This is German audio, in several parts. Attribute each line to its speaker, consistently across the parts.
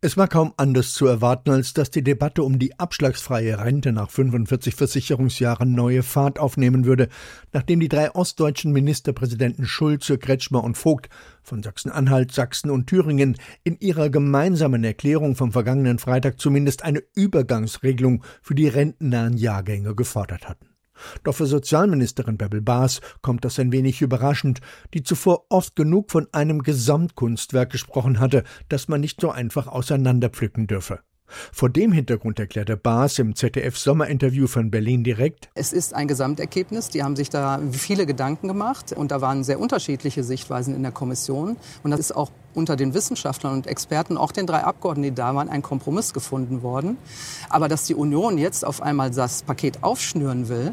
Speaker 1: Es war kaum anders zu erwarten, als dass die Debatte um die abschlagsfreie Rente nach 45 Versicherungsjahren neue Fahrt aufnehmen würde, nachdem die drei ostdeutschen Ministerpräsidenten Schulze, Kretschmer und Vogt von Sachsen-Anhalt, Sachsen und Thüringen in ihrer gemeinsamen Erklärung vom vergangenen Freitag zumindest eine Übergangsregelung für die rentennahen Jahrgänge gefordert hatten. Doch für Sozialministerin Bärbel Baas kommt das ein wenig überraschend, die zuvor oft genug von einem Gesamtkunstwerk gesprochen hatte, das man nicht so einfach auseinanderpflücken dürfe. Vor dem Hintergrund erklärte Baas im ZDF-Sommerinterview von Berlin direkt:
Speaker 2: Es ist ein Gesamtergebnis, die haben sich da viele Gedanken gemacht und da waren sehr unterschiedliche Sichtweisen in der Kommission. Und das ist auch unter den Wissenschaftlern und Experten, auch den drei Abgeordneten, die da waren, ein Kompromiss gefunden worden. Aber dass die Union jetzt auf einmal das Paket aufschnüren will,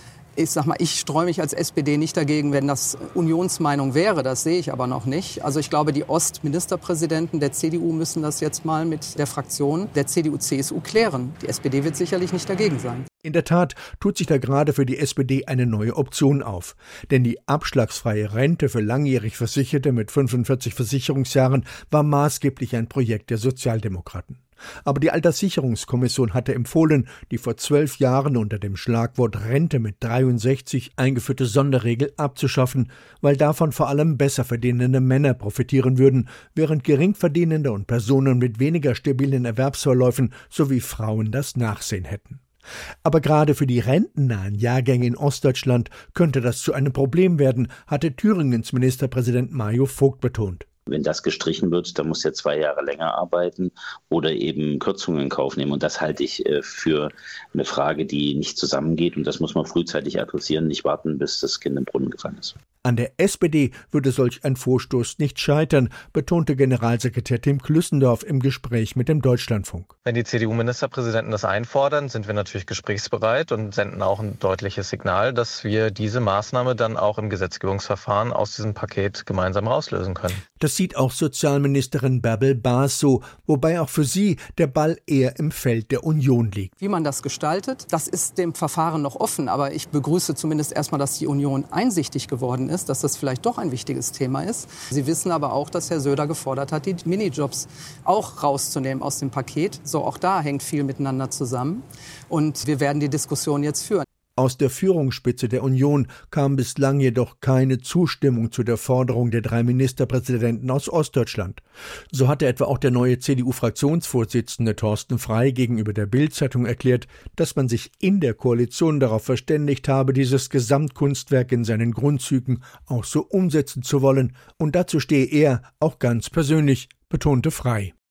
Speaker 2: ich streue mich als SPD nicht dagegen, wenn das Unionsmeinung wäre. Das sehe ich aber noch nicht. Also ich glaube, die Ostministerpräsidenten der CDU müssen das jetzt mal mit der Fraktion der CDU-CSU klären. Die SPD wird sicherlich nicht dagegen sein.
Speaker 1: In der Tat tut sich da gerade für die SPD eine neue Option auf. Denn die abschlagsfreie Rente für langjährig Versicherte mit 45 Versicherungsjahren war maßgeblich ein Projekt der Sozialdemokraten. Aber die Alterssicherungskommission hatte empfohlen, die vor 12 Jahren unter dem Schlagwort Rente mit 63 eingeführte Sonderregel abzuschaffen, weil davon vor allem besser verdienende Männer profitieren würden, während Geringverdienende und Personen mit weniger stabilen Erwerbsverläufen sowie Frauen das Nachsehen hätten. Aber gerade für die rentennahen Jahrgänge in Ostdeutschland könnte das zu einem Problem werden, hatte Thüringens Ministerpräsident Mario Vogt betont.
Speaker 3: Wenn das gestrichen wird, dann muss er 2 Jahre länger arbeiten oder eben Kürzungen in Kauf nehmen. Und das halte ich für eine Frage, die nicht zusammengeht. Und das muss man frühzeitig adressieren, nicht warten, bis das Kind im Brunnen gefallen ist.
Speaker 1: An der SPD würde solch ein Vorstoß nicht scheitern, betonte Generalsekretär Tim Klüssendorf im Gespräch mit dem Deutschlandfunk.
Speaker 4: Wenn die CDU-Ministerpräsidenten das einfordern, sind wir natürlich gesprächsbereit und senden auch ein deutliches Signal, dass wir diese Maßnahme dann auch im Gesetzgebungsverfahren aus diesem Paket gemeinsam rauslösen können.
Speaker 1: Das sieht auch Sozialministerin Bärbel Baas so, wobei auch für sie der Ball eher im Feld der Union liegt.
Speaker 2: Wie man das gestaltet, das ist dem Verfahren noch offen. Aber ich begrüße zumindest erstmal, dass die Union einsichtig geworden ist, dass das vielleicht doch ein wichtiges Thema ist. Sie wissen aber auch, dass Herr Söder gefordert hat, die Minijobs auch rauszunehmen aus dem Paket. So, auch da hängt viel miteinander zusammen. Und wir werden die Diskussion jetzt führen.
Speaker 1: Aus der Führungsspitze der Union kam bislang jedoch keine Zustimmung zu der Forderung der 3 Ministerpräsidenten aus Ostdeutschland. So hatte etwa auch der neue CDU-Fraktionsvorsitzende Thorsten Frey gegenüber der Bild-Zeitung erklärt, dass man sich in der Koalition darauf verständigt habe, dieses Gesamtkunstwerk in seinen Grundzügen auch so umsetzen zu wollen. Und dazu stehe er auch ganz persönlich, betonte Frey.